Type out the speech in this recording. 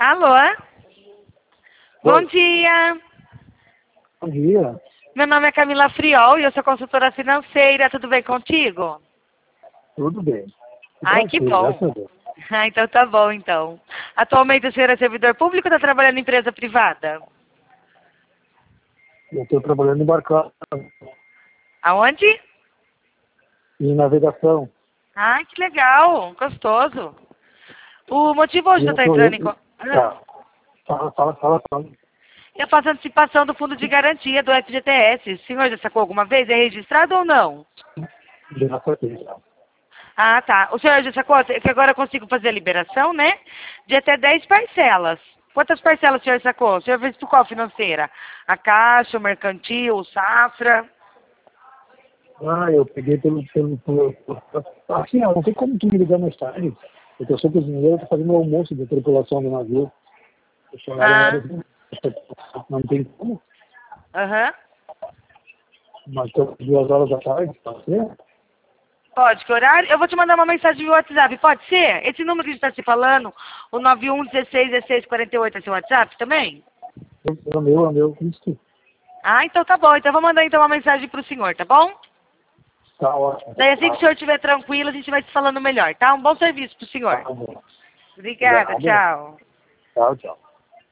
Alô? Bom dia. Bom dia. Meu nome é Camila Friol e eu sou consultora financeira. Tudo bem contigo? Tudo bem. Ai, que bom. Graças a Deus. Ah, então tá bom, então. Atualmente o senhor é servidor público ou está trabalhando em empresa privada? Eu estou trabalhando em barcaça, Aonde? em navegação. Ai, que legal. Gostoso. O motivo hoje E de eu eu estar tô, entrando em... tá. Fala. Eu faço antecipação do fundo de garantia do FGTS. O senhor já sacou alguma vez? É registrado ou não? Graças a Deus. Ah, tá. O senhor já sacou que agora eu consigo fazer a liberação, né? De até 10 parcelas. Quantas parcelas o senhor sacou? O senhor fez por qual financeira? A Caixa, o Mercantil, o Safra? Eu peguei assim, não tem como tu me ligar mais tarde. Porque eu sou cozinheiro, estou fazendo o almoço da tripulação do navio. Eu chamaram Ah, horas, não tem como. aham. Mas estou 2 horas da tarde, pode ser? Pode, que horário? Eu vou te mandar uma mensagem via WhatsApp, pode ser? Esse número que a gente está se falando, o 91161648 é seu WhatsApp também? É o meu, isso. Ah, então tá bom. Então eu vou mandar então uma mensagem pro senhor, tá bom? Tá ótimo. Daí assim que o senhor estiver tranquilo, a gente vai se falando melhor, tá? Um bom serviço pro senhor. Tá bom. Obrigada, Obrigado. tchau. Tchau.